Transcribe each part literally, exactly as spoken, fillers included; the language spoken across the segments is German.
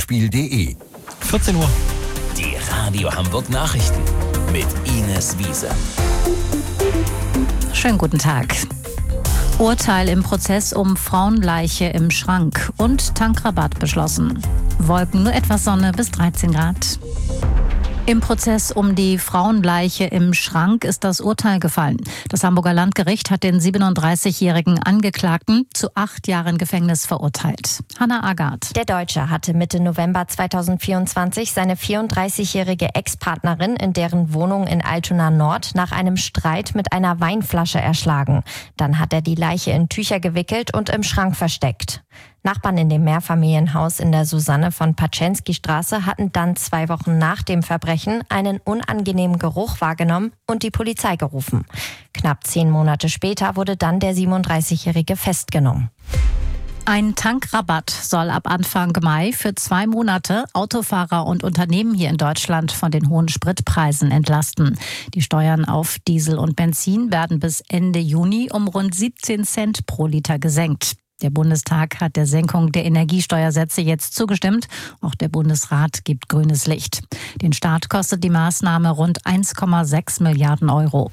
tagesspiel punkt de. vierzehn Uhr. Die Radio Hamburg Nachrichten mit Ines Wiese. Schönen guten Tag. Urteil im Prozess um Frauenleiche im Schrank und Tankrabatt beschlossen. Wolken, nur etwas Sonne bis dreizehn Grad. Im Prozess um die Frauenleiche im Schrank ist das Urteil gefallen. Das Hamburger Landgericht hat den siebenunddreißigjährigen Angeklagten zu acht Jahren Gefängnis verurteilt. Hannah Agard. Der Deutsche hatte Mitte November zweitausendvierundzwanzig seine vierunddreißigjährige Ex-Partnerin in deren Wohnung in Altona Nord nach einem Streit mit einer Weinflasche erschlagen. Dann hat er die Leiche in Tücher gewickelt und im Schrank versteckt. Nachbarn in dem Mehrfamilienhaus in der Susanne von Paczensky-Straße hatten dann zwei Wochen nach dem Verbrechen einen unangenehmen Geruch wahrgenommen und die Polizei gerufen. Knapp zehn Monate später wurde dann der siebenunddreißigjährige festgenommen. Ein Tankrabatt soll ab Anfang Mai für zwei Monate Autofahrer und Unternehmen hier in Deutschland von den hohen Spritpreisen entlasten. Die Steuern auf Diesel und Benzin werden bis Ende Juni um rund siebzehn Cent pro Liter gesenkt. Der Bundestag hat der Senkung der Energiesteuersätze jetzt zugestimmt. Auch der Bundesrat gibt grünes Licht. Den Staat kostet die Maßnahme rund eins Komma sechs Milliarden Euro.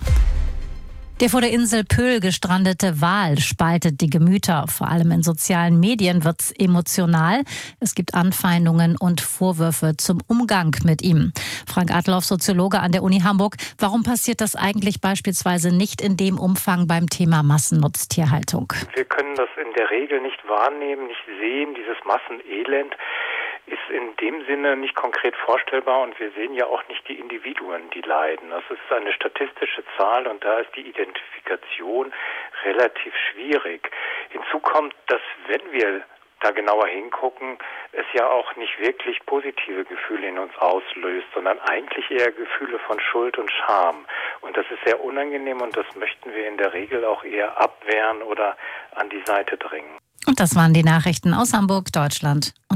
Der vor der Insel Pöhl gestrandete Wal spaltet die Gemüter. Vor allem in sozialen Medien wird's emotional. Es gibt Anfeindungen und Vorwürfe zum Umgang mit ihm. Frank Adloff, Soziologe an der Uni Hamburg. Warum passiert das eigentlich beispielsweise nicht in dem Umfang beim Thema Massennutztierhaltung? Wir können das in der Regel nicht wahrnehmen, nicht sehen, dieses Massenelend ist in dem Sinne nicht konkret vorstellbar und wir sehen ja auch nicht die Individuen, die leiden. Das ist eine statistische Zahl und da ist die Identifikation relativ schwierig. Hinzu kommt, dass wenn wir da genauer hingucken, es ja auch nicht wirklich positive Gefühle in uns auslöst, sondern eigentlich eher Gefühle von Schuld und Scham. Und das ist sehr unangenehm und das möchten wir in der Regel auch eher abwehren oder an die Seite drängen. Und das waren die Nachrichten aus Hamburg, Deutschland.